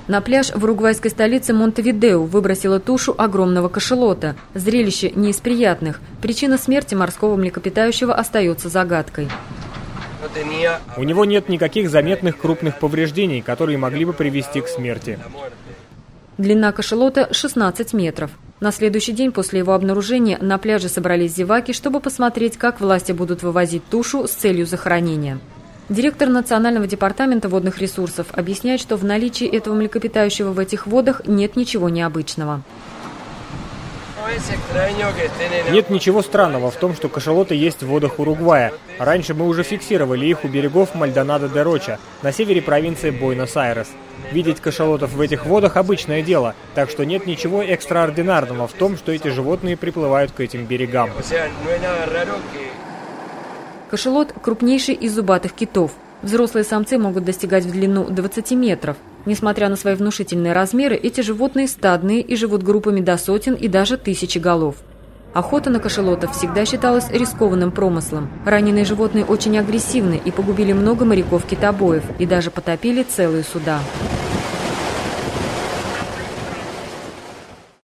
На пляж в уругвайской столице Монтевидео выбросило тушу огромного кашалота. Зрелище не из приятных. Причина смерти морского млекопитающего остается загадкой. У него нет никаких заметных крупных повреждений, которые могли бы привести к смерти. Длина кашалота 16 метров. На следующий день после его обнаружения на пляже собрались зеваки, чтобы посмотреть, как власти будут вывозить тушу с целью захоронения. Директор Национального департамента водных ресурсов объясняет, что в наличии этого млекопитающего в этих водах нет ничего необычного. Нет ничего странного в том, что кашалоты есть в водах Уругвая. Раньше мы уже фиксировали их у берегов Мальдонадо-де-Роча, на севере провинции Буэнос-Айрес. Видеть кашалотов в этих водах – обычное дело, так что нет ничего экстраординарного в том, что эти животные приплывают к этим берегам. Кашалот – крупнейший из зубатых китов. Взрослые самцы могут достигать в длину 20 метров. Несмотря на свои внушительные размеры, эти животные стадные и живут группами до сотен и даже тысячи голов. Охота на кашалотов всегда считалась рискованным промыслом. Раненые животные очень агрессивны и погубили много моряков-китобоев и даже потопили целые суда.